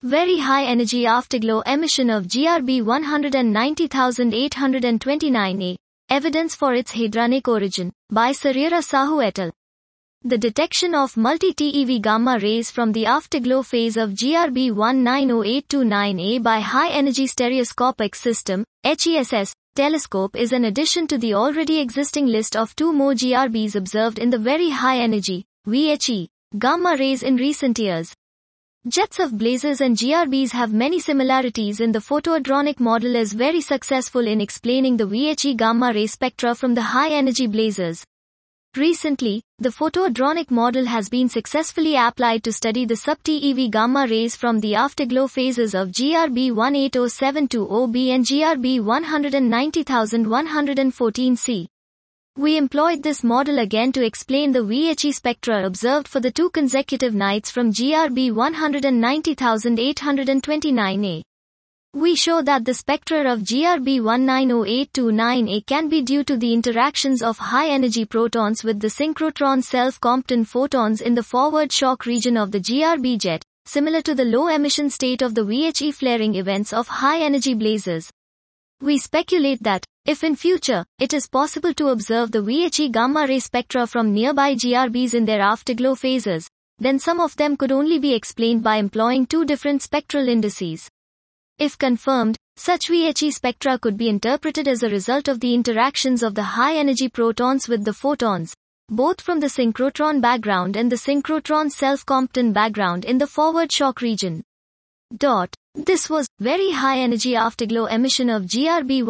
Very high energy afterglow emission of GRB 190829A. Evidence for its hadronic origin, by Sareera Sahu et al. The detection of multi-TeV gamma rays from the afterglow phase of GRB 190829A by high-energy stereoscopic system, HESS, telescope is an addition to the already existing list of 2 more GRBs observed in the very high-energy, VHE, gamma rays in recent years. Jets of blazes and GRBs have many similarities in the photohadronic model is very successful in explaining the VHE gamma ray spectra from the high-energy blazes. Recently, the photohadronic model has been successfully applied to study the sub-TeV gamma rays from the afterglow phases of GRB 18072b and GRB 190114c. We employed this model again to explain the VHE spectra observed for the 2 consecutive nights from GRB 190829A. We show that the spectra of GRB 190829A can be due to the interactions of high-energy protons with the synchrotron self-Compton photons in the forward shock region of the GRB jet, similar to the low-emission state of the VHE flaring events of high-energy blazes. We speculate that, if in future, it is possible to observe the VHE gamma-ray spectra from nearby GRBs in their afterglow phases, then some of them could only be explained by employing 2 different spectral indices. If confirmed, such VHE spectra could be interpreted as a result of the interactions of the high-energy protons with the photons, both from the synchrotron background and the synchrotron self-Compton background in the forward shock region. This was very high energy afterglow emission of GRB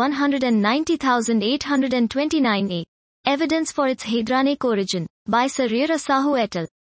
190829A. Evidence for its hadronic origin, by Sareera Sahu et al.